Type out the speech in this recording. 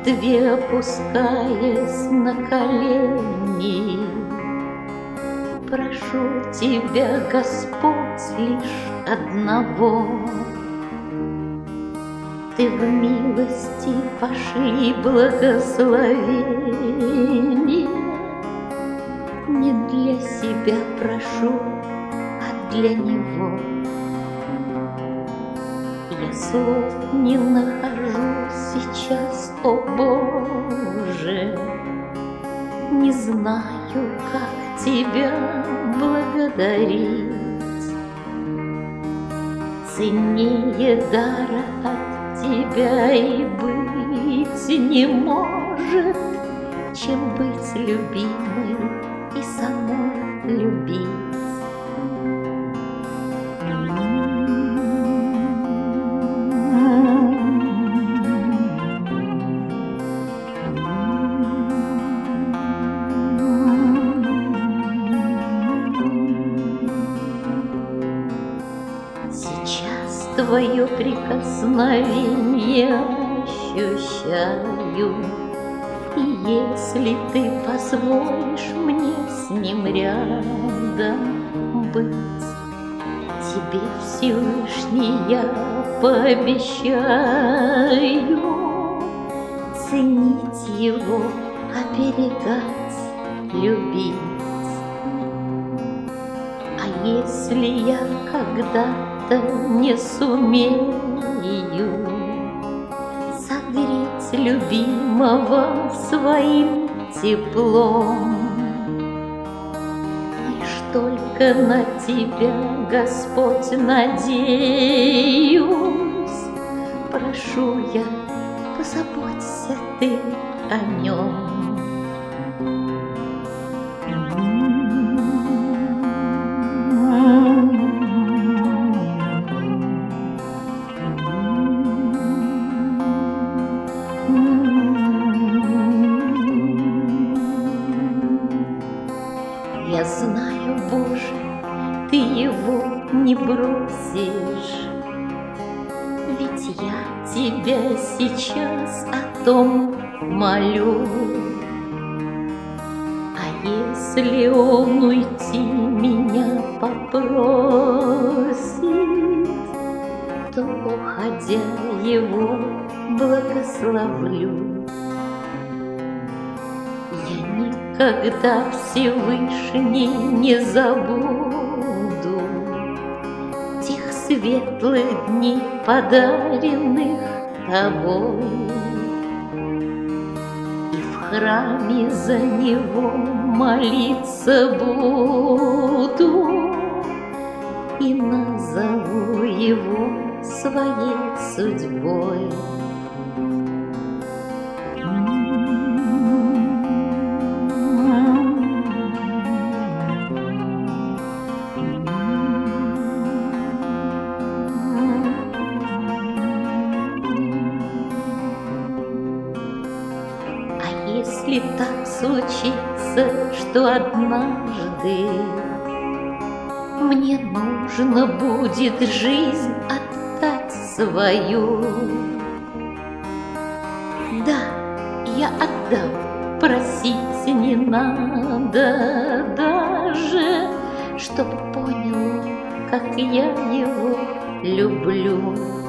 молитве опускаясь на колени, прошу тебя, Господь, лишь одного. Ты в милости пошли благословение. Не для себя прошу, а для Него. Я слов не нахожу сейчас, о Боже, не знаю, как Тебя благодарить. Ценнее дара от Тебя и быть не может, чем быть любимой и самой любить. Сейчас Твое прикосновение ощущаю, и если Ты позволишь мне с ним рядом быть, Тебе, Всевышний, я пообещаю ценить его, оберегать, любить. А если я когда-то не сумею согреть любимого своим теплом, лишь только на Тебя, Господь, надеюсь, прошу я, позаботься Ты о нем. Я знаю, Боже, Ты его не бросишь, ведь я Тебя сейчас о том молю. А если он уйти меня попросит, то, уходя, его благословлю. Я никогда, Всевышний, не забуду тех светлых дней, подаренных Тобой. И в храме за него молиться буду, и назову его своей судьбой. Если так случится, что однажды мне нужно будет жизнь отдать свою, да, я отдам, просить не надо даже, чтоб понял, как я его люблю.